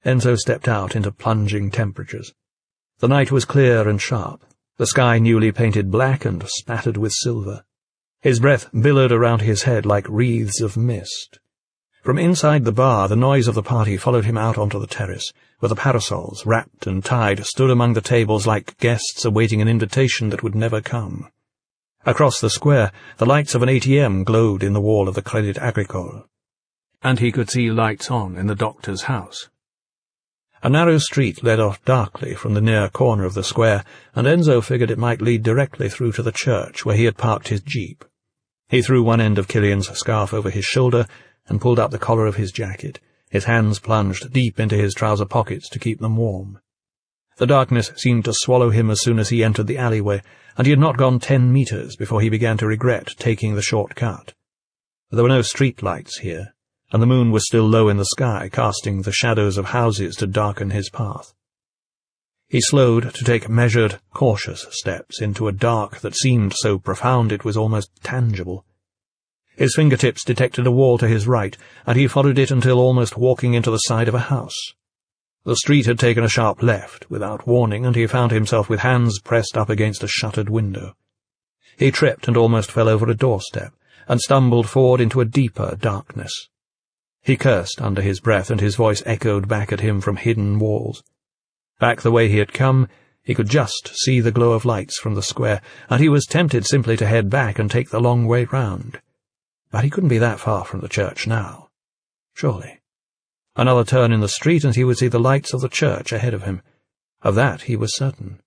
Enzo stepped out into plunging temperatures. The night was clear and sharp, the sky newly painted black and spattered with silver. His breath billowed around his head like wreaths of mist. From inside the bar, the noise of the party followed him out onto the terrace, where the parasols, wrapped and tied, stood among the tables like guests awaiting an invitation that would never come. Across the square, the lights of an ATM glowed in the wall of the Crédit Agricole, and he could see lights on in the doctor's house. A narrow street led off darkly from the near corner of the square, and Enzo figured it might lead directly through to the church where he had parked his jeep. He threw one end of Killian's scarf over his shoulder and pulled up the collar of his jacket, his hands plunged deep into his trouser pockets to keep them warm. The darkness seemed to swallow him as soon as he entered the alleyway, and he had not gone 10 meters before he began to regret taking the short cut. There were no street lights here, and the moon was still low in the sky, casting the shadows of houses to darken his path. He slowed to take measured, cautious steps into a dark that seemed so profound it was almost tangible. His fingertips detected a wall to his right, and he followed it until almost walking into the side of a house. The street had taken a sharp left, without warning, and he found himself with hands pressed up against a shuttered window. He tripped and almost fell over a doorstep, and stumbled forward into a deeper darkness. He cursed under his breath, and his voice echoed back at him from hidden walls. Back the way he had come, he could just see the glow of lights from the square, and he was tempted simply to head back and take the long way round. But he couldn't be that far from the church now. Surely. Another turn in the street, and he would see the lights of the church ahead of him. Of that he was certain.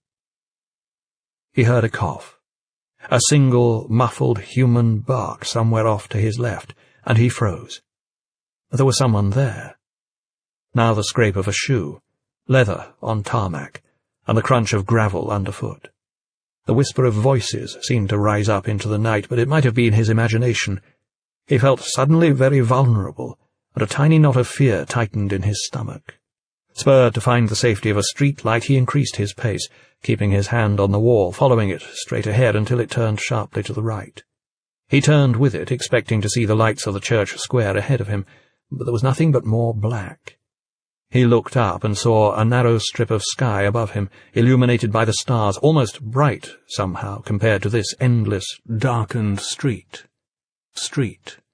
He heard a cough. A single, muffled human bark somewhere off to his left, and he froze. There was someone there. Now the scrape of a shoe, leather on tarmac, and the crunch of gravel underfoot. The whisper of voices seemed to rise up into the night, but it might have been his imagination. He felt suddenly very vulnerable, and a tiny knot of fear tightened in his stomach. Spurred to find the safety of a street light, he increased his pace, keeping his hand on the wall, following it straight ahead until it turned sharply to the right. He turned with it, expecting to see the lights of the church square ahead of him, but there was nothing but more black. He looked up and saw a narrow strip of sky above him, illuminated by the stars, almost bright somehow compared to this endless, darkened street.